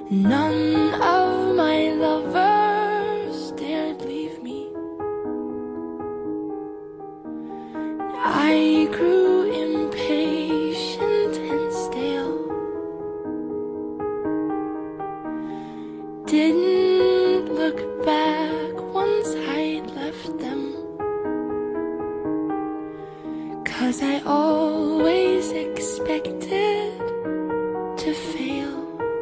None of my lovers dared leave me. I grew impatient and stale. Didn't look back once I'd left them, 'cause I always expected to fail.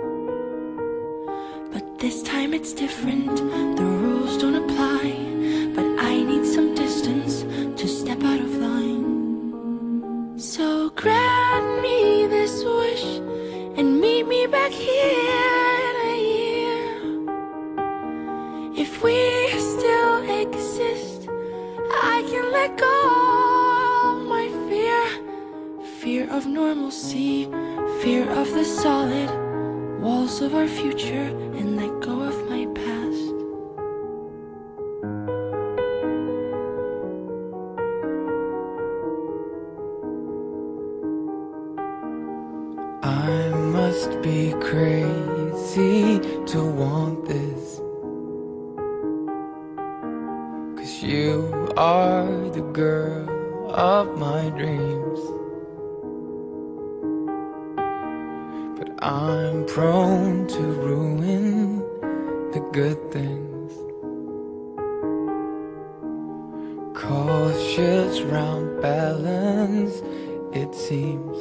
But this time it's different, the rules don't apply. But I need some distance to step out of line. So grant me this wish and meet me back here in a year. If we still exist, I can let go of my fear. Fear of normalcy, fear of the solid walls of our future, and let go of my past. I must be crazy to want this, 'cause you are the girl of my dreams. But I'm prone to ruin the good things. Cautious round balance, it seems.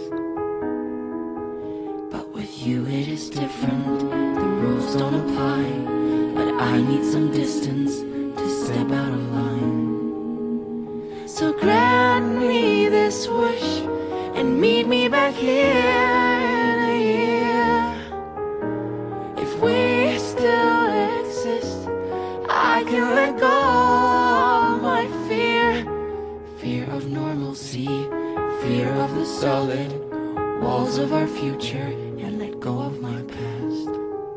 But with you it is different, the rules don't apply. But I need some distance to step out of line. So grant me this wish and meet me back here in a year. If we still exist, I can let go of my fear. Fear of normalcy, fear of the solid walls of our future, and let go of my past.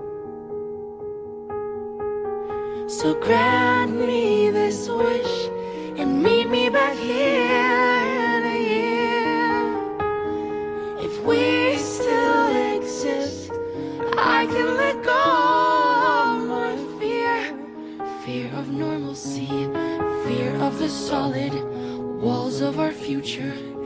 So grant me this wish and meet me back here in a year. If we still exist, I can let go of my fear. Fear of normalcy, fear of the solid walls of our future,